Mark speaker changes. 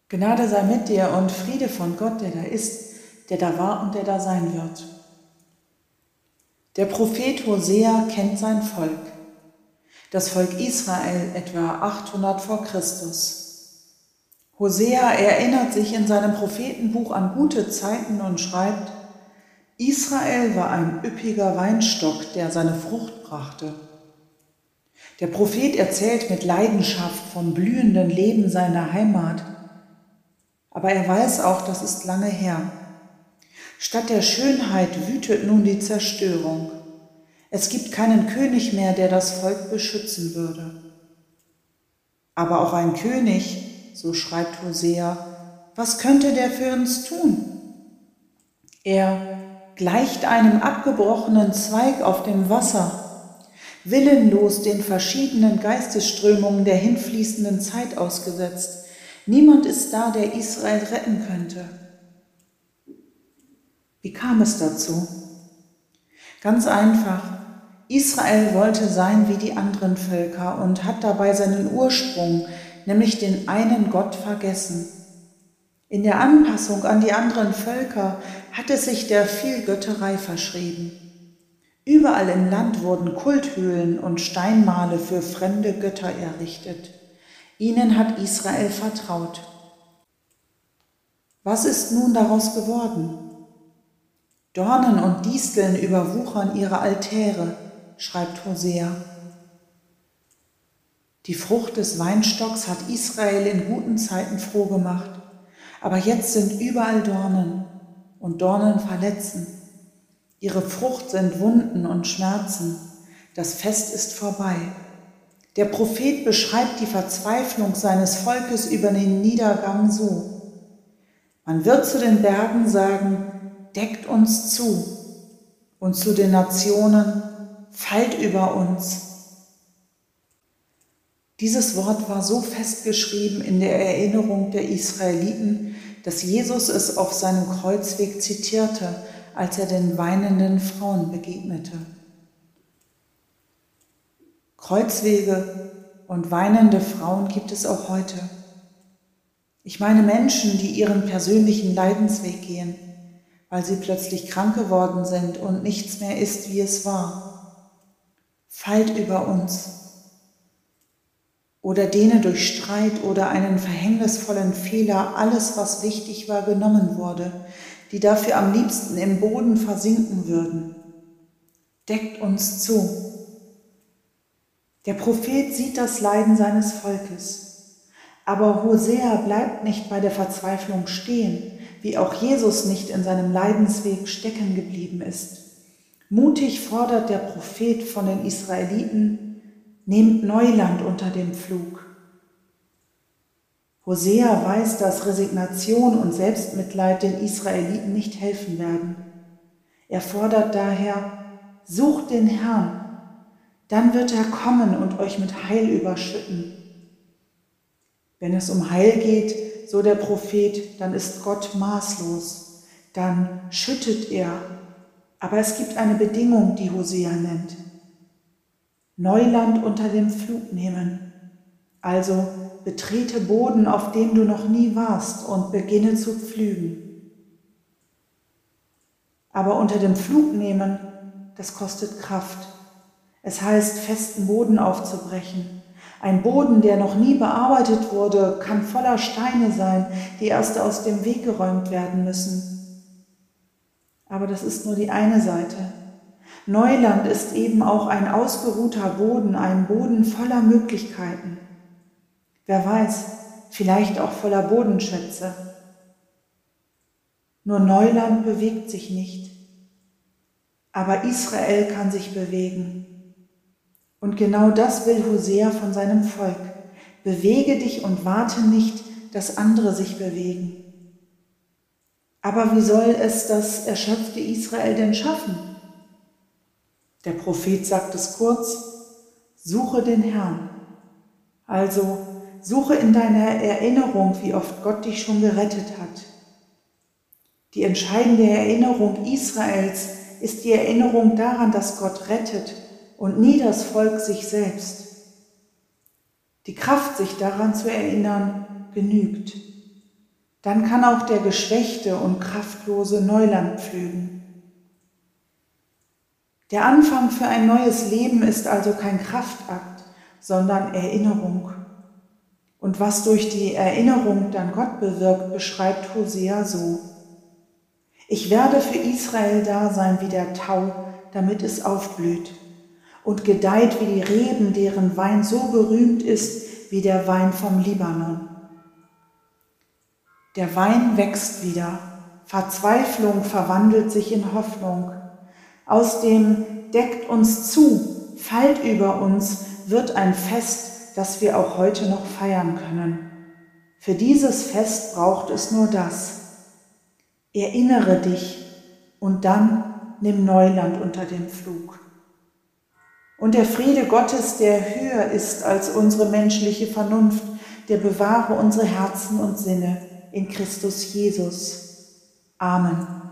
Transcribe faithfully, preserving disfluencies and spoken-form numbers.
Speaker 1: Gnade sei mit dir und Friede von Gott, der da ist, der da war und der da sein wird. Der Prophet Hosea kennt sein Volk, das Volk Israel etwa achthundert vor Christus. Hosea erinnert sich in seinem Prophetenbuch an gute Zeiten und schreibt: Israel war ein üppiger Weinstock, der seine Frucht brachte. Der Prophet erzählt mit Leidenschaft vom blühenden Leben seiner Heimat. Aber er weiß auch, das ist lange her. Statt der Schönheit wütet nun die Zerstörung. Es gibt keinen König mehr, der das Volk beschützen würde. Aber auch ein König, so schreibt Hosea, was könnte der für uns tun? Er gleicht einem abgebrochenen Zweig auf dem Wasser, willenlos den verschiedenen Geistesströmungen der hinfließenden Zeit ausgesetzt. Niemand ist da, der Israel retten könnte. Wie kam es dazu? Ganz einfach. Israel wollte sein wie die anderen Völker und hat dabei seinen Ursprung, nämlich den einen Gott, vergessen. In der Anpassung an die anderen Völker hat es sich der Vielgötterei verschrieben. Überall im Land wurden Kulthöhlen und Steinmale für fremde Götter errichtet. Ihnen hat Israel vertraut. Was ist nun daraus geworden? Dornen und Disteln überwuchern ihre Altäre, schreibt Hosea. Die Frucht des Weinstocks hat Israel in guten Zeiten froh gemacht, aber jetzt sind überall Dornen und Dornen verletzen. Ihre Frucht sind Wunden und Schmerzen. Das Fest ist vorbei. Der Prophet beschreibt die Verzweiflung seines Volkes über den Niedergang so: Man wird zu den Bergen sagen, deckt uns zu, und zu den Nationen, fallt über uns. Dieses Wort war so festgeschrieben in der Erinnerung der Israeliten, dass Jesus es auf seinem Kreuzweg zitierte, als er den weinenden Frauen begegnete. Kreuzwege und weinende Frauen gibt es auch heute. Ich meine Menschen, die ihren persönlichen Leidensweg gehen, weil sie plötzlich krank geworden sind und nichts mehr ist, wie es war. Fallt über uns. Oder denen durch Streit oder einen verhängnisvollen Fehler alles, was wichtig war, genommen wurde, die dafür am liebsten im Boden versinken würden. Deckt uns zu. Der Prophet sieht das Leiden seines Volkes. Aber Hosea bleibt nicht bei der Verzweiflung stehen, wie auch Jesus nicht in seinem Leidensweg stecken geblieben ist. Mutig fordert der Prophet von den Israeliten: Nehmt Neuland unter dem Pflug. Hosea weiß, dass Resignation und Selbstmitleid den Israeliten nicht helfen werden. Er fordert daher: Sucht den Herrn, dann wird er kommen und euch mit Heil überschütten. Wenn es um Heil geht, so der Prophet, dann ist Gott maßlos, dann schüttet er. Aber es gibt eine Bedingung, die Hosea nennt: Neuland unter dem Pflug nehmen. Also betrete Boden, auf dem du noch nie warst, und beginne zu pflügen. Aber unter dem Pflug nehmen, das kostet Kraft. Es heißt, festen Boden aufzubrechen. Ein Boden, der noch nie bearbeitet wurde, kann voller Steine sein, die erst aus dem Weg geräumt werden müssen. Aber das ist nur die eine Seite. Neuland ist eben auch ein ausgeruhter Boden, ein Boden voller Möglichkeiten. Wer weiß, vielleicht auch voller Bodenschätze. Nur Neuland bewegt sich nicht. Aber Israel kann sich bewegen. Und genau das will Hosea von seinem Volk. Bewege dich und warte nicht, dass andere sich bewegen. Aber wie soll es das erschöpfte Israel denn schaffen? Der Prophet sagt es kurz: Suche den Herrn. Also suche in deiner Erinnerung, wie oft Gott dich schon gerettet hat. Die entscheidende Erinnerung Israels ist die Erinnerung daran, dass Gott rettet und nie das Volk sich selbst. Die Kraft, sich daran zu erinnern, genügt. dann kann auch der Geschwächte und Kraftlose Neuland pflügen. Der Anfang für ein neues Leben ist also kein Kraftakt, sondern Erinnerung. Und was durch die Erinnerung dann Gott bewirkt, beschreibt Hosea so: Ich werde für Israel da sein wie der Tau, damit es aufblüht und gedeiht wie die Reben, deren Wein so berühmt ist wie der Wein vom Libanon. Der Wein wächst wieder, Verzweiflung verwandelt sich in Hoffnung. Aus dem deckt uns zu, fallt über uns, wird ein Fest, das wir auch heute noch feiern können. Für dieses Fest braucht es nur das: Erinnere dich und dann nimm Neuland unter dem Pflug. Und der Friede Gottes, der höher ist als unsere menschliche Vernunft, der bewahre unsere Herzen und Sinne in Christus Jesus. Amen.